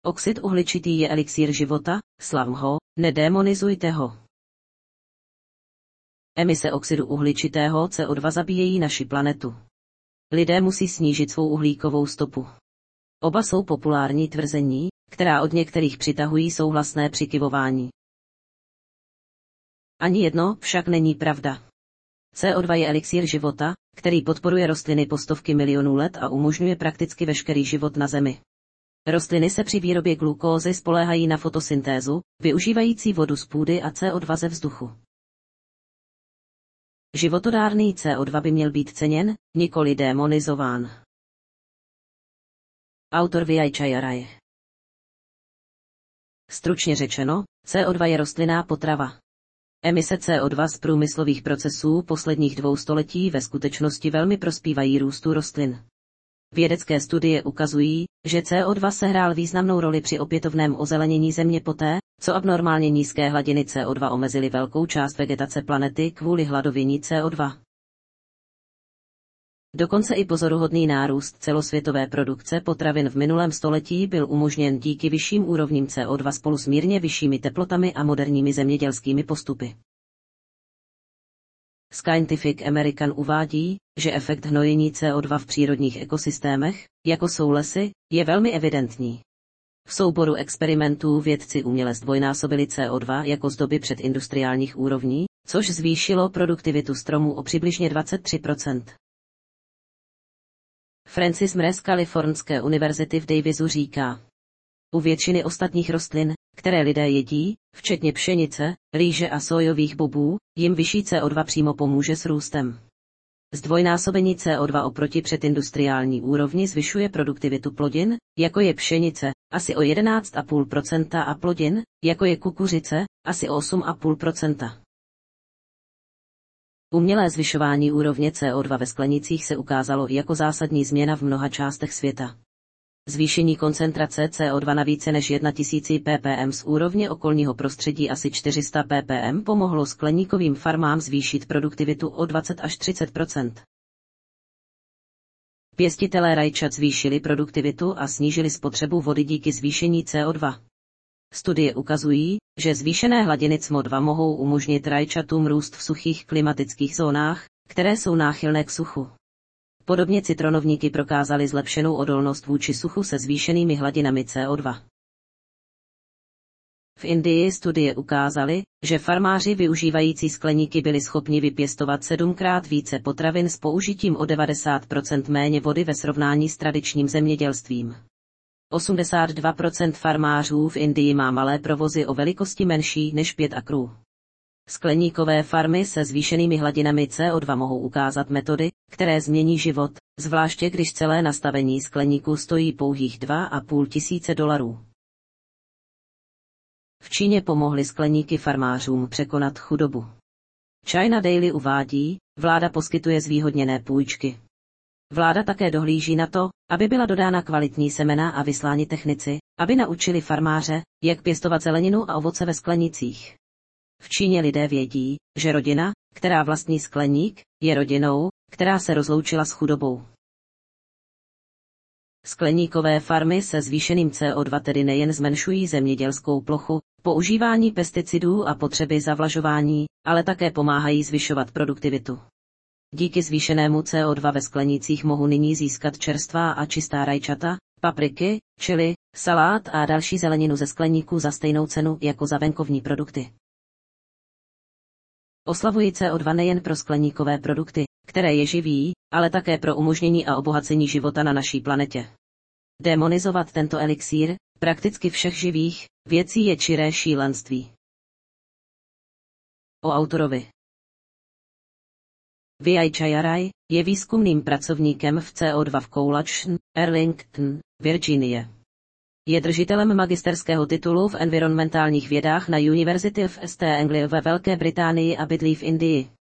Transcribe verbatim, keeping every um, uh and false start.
Oxid uhličitý je elixír života, slavm ho, nedémonizujte ho. Emise oxidu uhličitého C O dva zabíjejí naši planetu. Lidé musí snížit svou uhlíkovou stopu. Oba jsou populární tvrzení, která od některých přitahují souhlasné přikyvování. Ani jedno však není pravda. C O dva je elixír života, který podporuje rostliny po stovky milionů let a umožňuje prakticky veškerý život na Zemi. Rostliny se při výrobě glukózy spoléhají na fotosyntézu, využívající vodu z půdy a C O dva ze vzduchu. Životodárný C O dva by měl být ceněn, nikoli démonizován. Autor Vijay. Stručně řečeno, C O dva je rostlinná potrava. Emise C O dva z průmyslových procesů posledních dvou století ve skutečnosti velmi prospívají růstu rostlin. Vědecké studie ukazují, že C O dva sehrál významnou roli při opětovném ozelenění Země poté, co abnormálně nízké hladiny C O dva omezily velkou část vegetace planety kvůli hladovění C O dva. Dokonce i pozoruhodný nárůst celosvětové produkce potravin v minulém století byl umožněn díky vyšším úrovním C O dva spolu s mírně vyššími teplotami a moderními zemědělskými postupy. Scientific American uvádí, že efekt hnojení C O dva v přírodních ekosystémech, jako jsou lesy, je velmi evidentní. V souboru experimentů vědci uměle zdvojnásobili C O dva jako z doby předindustriálních úrovní, což zvýšilo produktivitu stromů o přibližně dvacet tři procent. Francis Mre z Kalifornské univerzity v Davisu říká: u většiny ostatních rostlin, které lidé jedí, včetně pšenice, rýže a sójových bobů, jim vyšší C O dva přímo pomůže s růstem. Zdvojnásobení C O dva oproti předindustriální úrovni zvyšuje produktivitu plodin, jako je pšenice, asi o jedenáct celá pět procenta a plodin, jako je kukuřice, asi o osm celá pět procenta. Umělé zvyšování úrovně C O dva ve sklenících se ukázalo jako zásadní změna v mnoha částech světa. Zvýšení koncentrace C O dva na více než tisíc ppm z úrovně okolního prostředí asi čtyři sta ppm pomohlo skleníkovým farmám zvýšit produktivitu o dvacet až třicet procent. Pěstitelé rajčat zvýšili produktivitu a snížili spotřebu vody díky zvýšení C O dva. Studie ukazují, že zvýšené hladiny C O dva mohou umožnit rajčatům růst v suchých klimatických zónách, které jsou náchylné k suchu. Podobně citronovníky prokázaly zlepšenou odolnost vůči suchu se zvýšenými hladinami C O dva. V Indii studie ukázaly, že farmáři využívající skleníky byli schopni vypěstovat sedmkrát více potravin s použitím o devadesát procent méně vody ve srovnání s tradičním zemědělstvím. osmdesát dva procent farmářů v Indii má malé provozy o velikosti menší než pět akrů. Skleníkové farmy se zvýšenými hladinami C O dva mohou ukázat metody, které změní život, zvláště když celé nastavení skleníku stojí pouhých dva a půl tisíce dolarů. V Číně pomohly skleníky farmářům překonat chudobu. China Daily uvádí, vláda poskytuje zvýhodněné půjčky. Vláda také dohlíží na to, aby byla dodána kvalitní semena a vysláni technici, aby naučili farmáře, jak pěstovat zeleninu a ovoce ve sklenících. V Číně lidé vědí, že rodina, která vlastní skleník, je rodinou, která se rozloučila s chudobou. Skleníkové farmy se zvýšeným C O dva tedy nejen zmenšují zemědělskou plochu, používání pesticidů a potřeby zavlažování, ale také pomáhají zvyšovat produktivitu. Díky zvýšenému C O dva ve sklenících mohu nyní získat čerstvá a čistá rajčata, papriky, chili, salát a další zeleninu ze skleníků za stejnou cenu jako za venkovní produkty. Oslavuji C O dva nejen pro skleníkové produkty, které je živí, ale také pro umožnění a obohacení života na naší planetě. Demonizovat tento elixír, prakticky všech živých, věcí je čiré šílenství. O autorovi. Vijay je výzkumným pracovníkem v C O dva v Coalition, Arlington, Virginie. Je držitelem magisterského titulu v environmentálních vědách na University of East Anglia ve Velké Británii a bydlí v Indii.